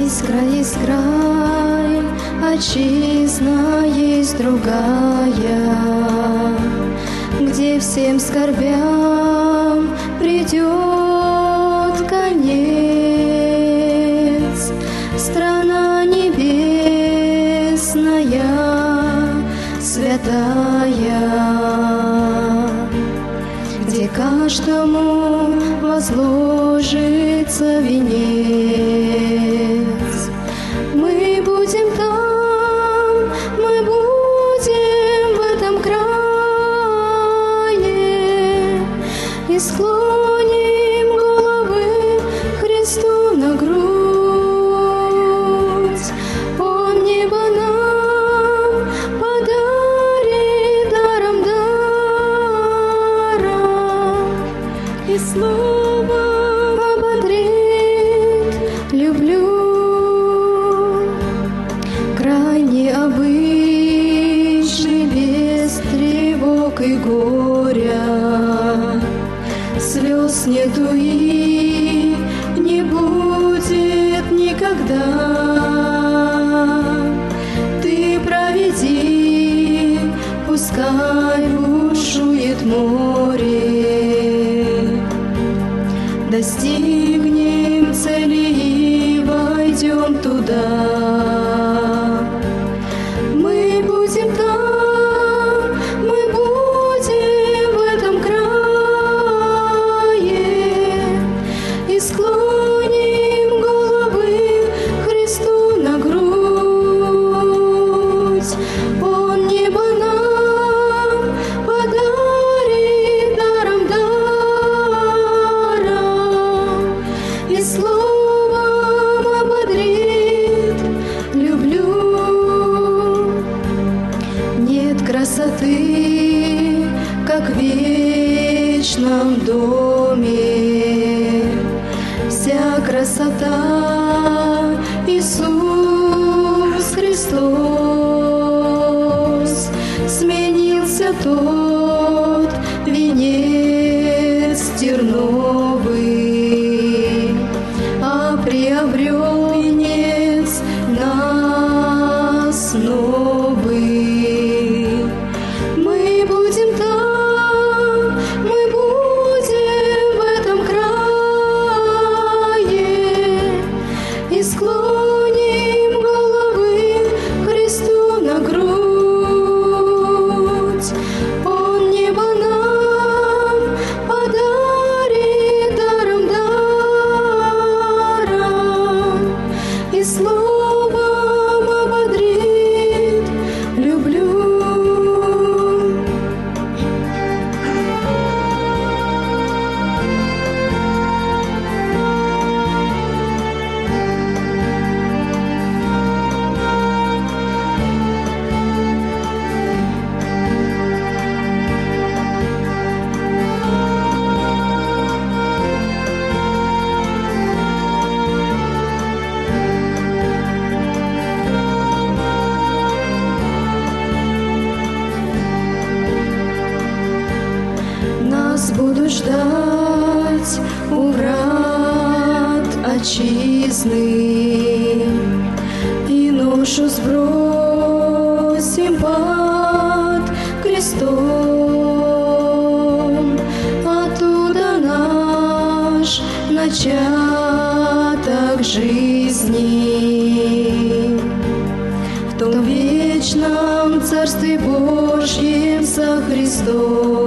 Есть край, отчизна есть другая, где всем скорбям придет конец. Страна небесная, святая, где каждому возложится венец. Мы будем там, мы будем в этом крае и склоним головы Христу на грудь. Он небо нам подарит даром и словом ободрит. Люблю край необычный, без тревог и горя, слез нету и не будет никогда. Ты проведи, пускай бушует море, достигнем цели и войдем туда. Мы будем там, мы будем в этом крае и склоним головы Христу на грудь. Он небо нам подарит даром и словом ободрит. Люблю. Нет красоты, как в вечном доме. Вся красота Иисус Христос. Сменился тот венец терновый, а приобрел венец нас новый. Мы будем там, мы будем в этом крае и склоним головы Христу на грудь. Он небо нам подарит даром и словом ободрит. Люблю. Нас будут ждать у врат отчизны, и ношу сбросим под крестом. Оттуда наш начаток жизни, в том вечном Царстве Божьем со Христом.